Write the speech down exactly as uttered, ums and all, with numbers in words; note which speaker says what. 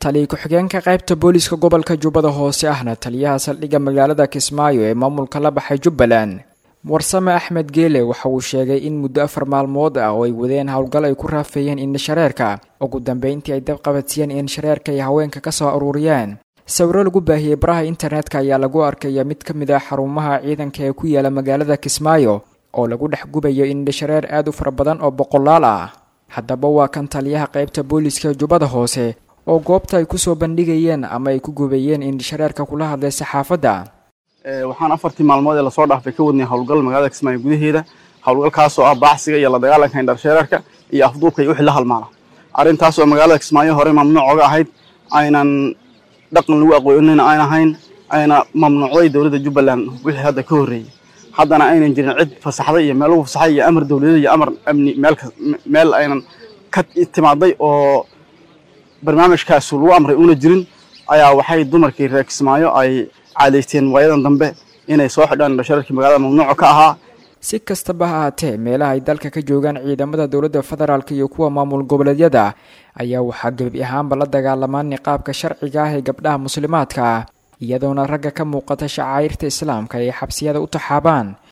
Speaker 1: taliye ku-xigeenka qaybta booliska gobolka Jubbada Hoose ahna taliyaha saldhigga magaalada Kismaayo ee maamulka la baxay Jubbaland Warsame Axmed Geele waxa uu sheegay in muddo afar maalmood ah oo ay wadeen hawlgal ay ku raafayeen in shareerka ugu dambeyntii ay dab qabatiyeen in shareerka ay haweenka ka soo ururiyeen sawiro lagu baahiyay baraha internetka ayaa lagu arkay mid ka mid ah xarumaha ciidanka ee ku yaala magaalada Kismaayo oo lagu dhex gubayo in shareer aad u fara badan oo boqolaal ah haddaba waa kan taliyaha qaybta booliska Jubbada Hoose oo goobta ay ku soo bandhigayeen ama ay ku gubayeen in shareerka kula hadlay saxaafadda
Speaker 2: ee waxaan afartii maalmood ee la soo dhaafay ka wadnay hawlgal magaalada Kismaayo gudaheeda hawlgalkaas oo ah baaxsiga iyo la dagaalanka indhar shareerka iyo afduubka iyo wixii la halmaala arintaas oo magaalada Kismaayo hore mamnuuc uga ahayd aynan dhaqan lagu aqoonina aan ahayn ayna mamnuucday dawladda Jubbaland wixii hadda ka horeeyay haddana aynan jirin cid fasaxday iyo meel ugu fasaxay iyo amar dawladeed iyo amar amni meel meel aynan ka timaaday oo barnaamijkaas lagu amray una jirin ayaa waxay dumarkii reer Kismaayo ay caaleysteen waayadan dambe inay soo xidhaan shareerkii magaalada mamnuuc ka ahaa
Speaker 1: si kastaba ha ahaatee meelaha ay dalka ka joogaan ciidamada dawladda federaalka iyo kuwa maamul goboleedyada ayaa waxaa gebi ahaanba la dagaalamaan niqaabka sharciga ah ee gabdhaha muslimaadka iyadoona ragga ka muuqata shacairta islaamka ay xabsiyada u taxaabaan